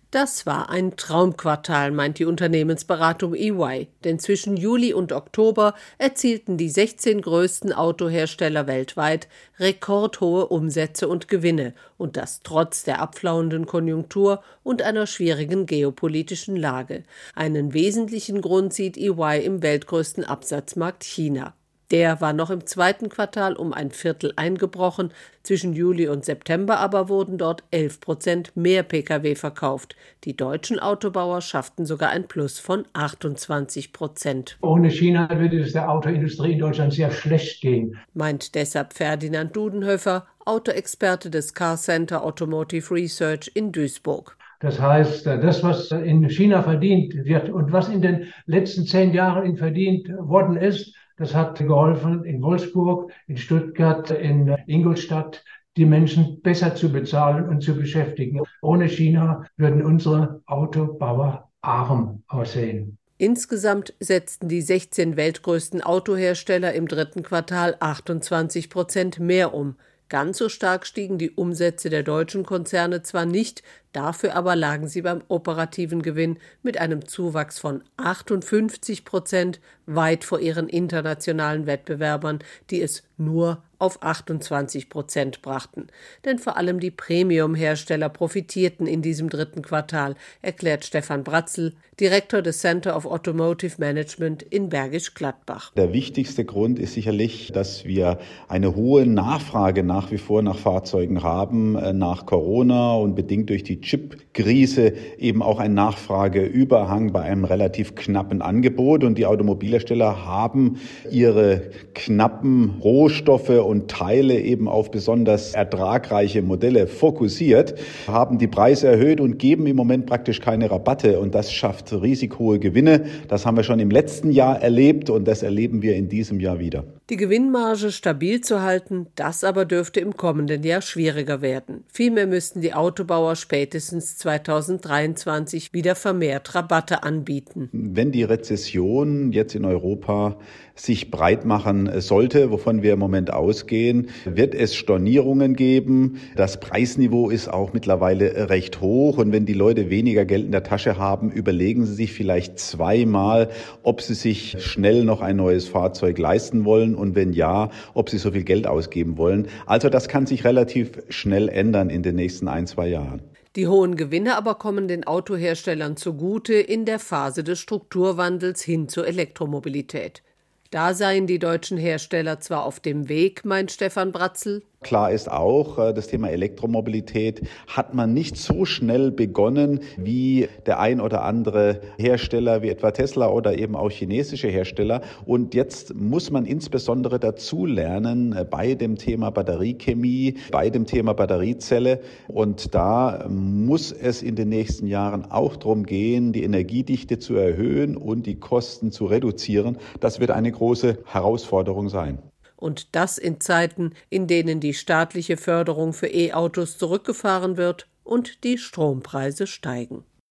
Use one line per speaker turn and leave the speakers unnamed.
Das war ein Traumquartal, meint die Unternehmensberatung EY. Denn zwischen Juli und Oktober erzielten die 16 größten Autohersteller weltweit rekordhohe Umsätze und Gewinne. Und das trotz der abflauenden Konjunktur und einer schwierigen geopolitischen Lage. Einen wesentlichen Grund sieht EY im weltgrößten Absatzmarkt China. Der war noch im zweiten Quartal um ein Viertel eingebrochen. Zwischen Juli und September aber wurden dort 11% mehr Pkw verkauft. Die deutschen Autobauer schafften sogar ein Plus von 28%.
Ohne China würde es der Autoindustrie in Deutschland sehr schlecht gehen,
meint deshalb Ferdinand Dudenhöfer, Autoexperte des Car Center Automotive Research in Duisburg.
Das heißt, das, was in China verdient wird und was in den letzten 10 Jahren verdient worden ist, das hat geholfen, in Wolfsburg, in Stuttgart, in Ingolstadt die Menschen besser zu bezahlen und zu beschäftigen. Ohne China würden unsere Autobauer arm aussehen.
Insgesamt setzten die 16 weltgrößten Autohersteller im dritten Quartal 28% mehr um. Ganz so stark stiegen die Umsätze der deutschen Konzerne zwar nicht, dafür aber lagen sie beim operativen Gewinn mit einem Zuwachs von 58% weit vor ihren internationalen Wettbewerbern, die es nur auf 28% brachten. Denn vor allem die Premium-Hersteller profitierten in diesem dritten Quartal, erklärt Stefan Bratzl, Direktor des Center of Automotive Management in Bergisch Gladbach.
Der wichtigste Grund ist sicherlich, dass wir eine hohe Nachfrage nach wie vor nach Fahrzeugen haben, nach Corona und bedingt durch die Chip-Krise eben auch ein Nachfrageüberhang bei einem relativ knappen Angebot. Und die Automobilhersteller haben ihre knappen Rohstoffe und Teile eben auf besonders ertragreiche Modelle fokussiert, haben die Preise erhöht und geben im Moment praktisch keine Rabatte. Und das schafft riesig hohe Gewinne. Das haben wir schon im letzten Jahr erlebt und das erleben wir in diesem Jahr wieder.
Die Gewinnmarge stabil zu halten, das aber dürfte im kommenden Jahr schwieriger werden. Vielmehr müssten die Autobauer spätestens 2023 wieder vermehrt Rabatte anbieten.
Wenn die Rezession jetzt in Europa sich breit machen sollte, wovon wir im Moment ausgehen, wird es Stornierungen geben. Das Preisniveau ist auch mittlerweile recht hoch. Und wenn die Leute weniger Geld in der Tasche haben, überlegen sie sich vielleicht zweimal, ob sie sich schnell noch ein neues Fahrzeug leisten wollen und wenn ja, ob sie so viel Geld ausgeben wollen. Also das kann sich relativ schnell ändern in den nächsten 1-2 Jahren.
Die hohen Gewinne aber kommen den Autoherstellern zugute in der Phase des Strukturwandels hin zur Elektromobilität. Da seien die deutschen Hersteller zwar auf dem Weg, meint Stefan Bratzl.
Klar ist auch, das Thema Elektromobilität hat man nicht so schnell begonnen, wie der ein oder andere Hersteller, wie etwa Tesla oder eben auch chinesische Hersteller. Und jetzt muss man insbesondere dazu lernen bei dem Thema Batteriechemie, bei dem Thema Batteriezelle. Und da muss es in den nächsten Jahren auch darum gehen, die Energiedichte zu erhöhen und die Kosten zu reduzieren. Das wird eine große Herausforderung sein.
Und das in Zeiten, in denen die staatliche Förderung für E-Autos zurückgefahren wird und die Strompreise steigen.